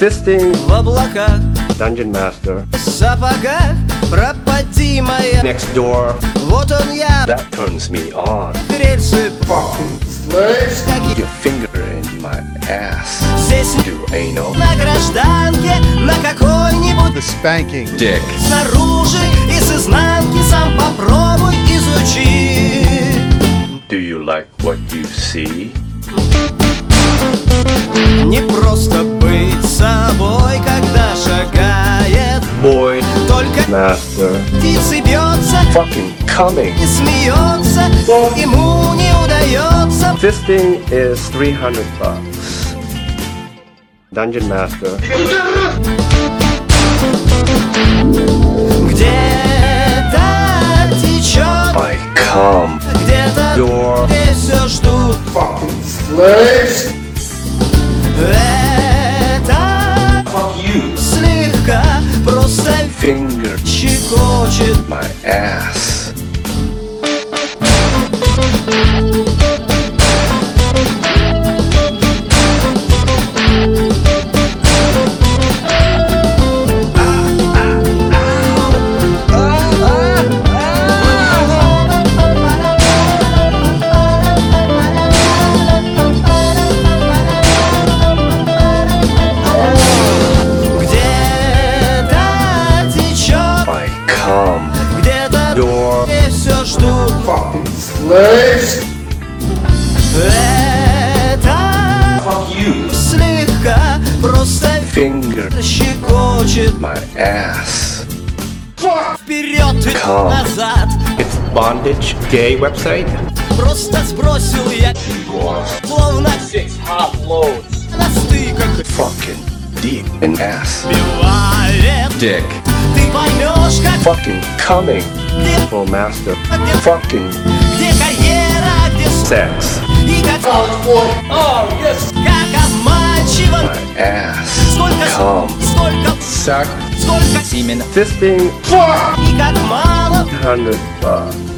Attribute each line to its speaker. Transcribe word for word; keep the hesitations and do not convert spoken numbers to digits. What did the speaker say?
Speaker 1: Fisting.
Speaker 2: В облаках,
Speaker 1: Dungeon Master.
Speaker 2: в сапогах, пропади моя.
Speaker 1: Next door.
Speaker 2: Вот он я,
Speaker 1: That turns me on.
Speaker 2: рельсы,
Speaker 1: Your finger in my ass.
Speaker 2: здесь
Speaker 1: Do anal.
Speaker 2: на гражданке, на какой-нибудь
Speaker 3: The spanking.
Speaker 1: Dick.
Speaker 2: снаружи и с изнанки сам попробуй изучи.
Speaker 1: Do you like what you see?
Speaker 2: Не просто быть собой, когда шагает
Speaker 1: Boy.
Speaker 2: только
Speaker 1: Master.
Speaker 2: птицы бьется
Speaker 1: Fucking coming.
Speaker 2: и смеется, ему не удается.
Speaker 1: Fisting is three hundred bucks. Dungeon Master.
Speaker 2: Где-то течет,
Speaker 1: I come.
Speaker 2: где-то
Speaker 1: Your
Speaker 2: здесь все ждут.
Speaker 1: fucking slaves.
Speaker 2: Это
Speaker 1: Fuck you.
Speaker 2: слегка просто
Speaker 1: Finger
Speaker 2: щекочет.
Speaker 1: my ass.
Speaker 2: Где-то течет,
Speaker 1: I come.
Speaker 2: где-то
Speaker 1: Your
Speaker 2: здесь все ждут.
Speaker 1: fucking slaves.
Speaker 2: Это
Speaker 1: Fuck you.
Speaker 2: слегка просто
Speaker 1: Finger
Speaker 2: щекочет.
Speaker 1: my ass.
Speaker 2: Вперед и
Speaker 1: Come.
Speaker 2: назад.
Speaker 1: It's bondage gay website.
Speaker 2: Просто сбросил я, словно на стыках.
Speaker 1: Fucking deep in ass.
Speaker 2: Бывает,
Speaker 1: Dick.
Speaker 2: ты поймешь, как
Speaker 1: Fucking coming.
Speaker 2: где,
Speaker 1: Full master.
Speaker 2: где,
Speaker 1: Fucking
Speaker 2: где карьера, где с-
Speaker 1: sex.
Speaker 2: и как, как обманчиво.
Speaker 1: My ass.
Speaker 2: Сколько,
Speaker 1: Come.
Speaker 2: сколько,
Speaker 1: Suck.
Speaker 2: сколько
Speaker 1: Fisting.
Speaker 2: и как мало.
Speaker 1: one hundred bucks.